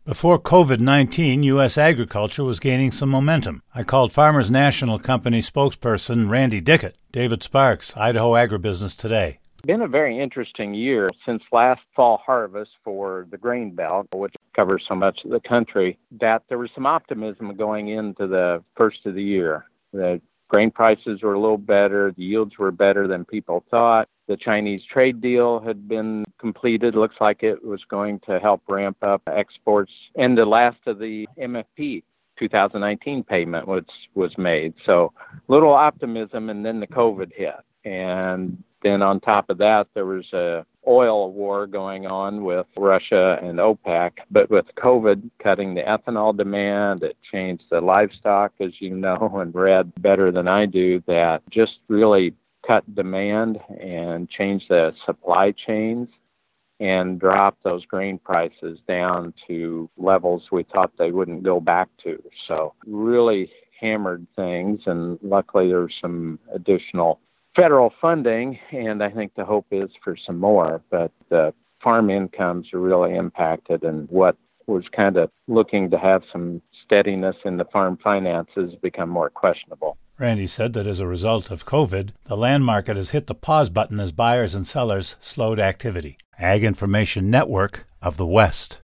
Before COVID-19, U.S. agriculture was gaining some momentum. I called Farmers National Company spokesperson Randy Dickett. David Sparks, Idaho Agribusiness Today. It's been a very interesting year since last fall harvest for the grain belt, which covers so much of the country, that there was some optimism going into the first of the year. The grain prices were a little better. The yields were better than people thought. The Chinese trade deal had been completed. Looks like it was going to help ramp up exports. And the last of the MFP 2019 payment was made. So little optimism, and then the COVID hit. And then on top of that, there was a oil war going on with Russia and OPEC. But with COVID cutting the ethanol demand, it changed the livestock, as you know and read better than I do, that just really cut demand and change the supply chains and drop those grain prices down to levels we thought they wouldn't go back to. So really hammered things, and luckily there's some additional federal funding, and I think the hope is for some more, but the farm incomes are really impacted, and what was kind of looking to have some steadiness in the farm finances become more questionable. Randy said that as a result of COVID, the land market has hit the pause button as buyers and sellers slowed activity. Ag Information Network of the West.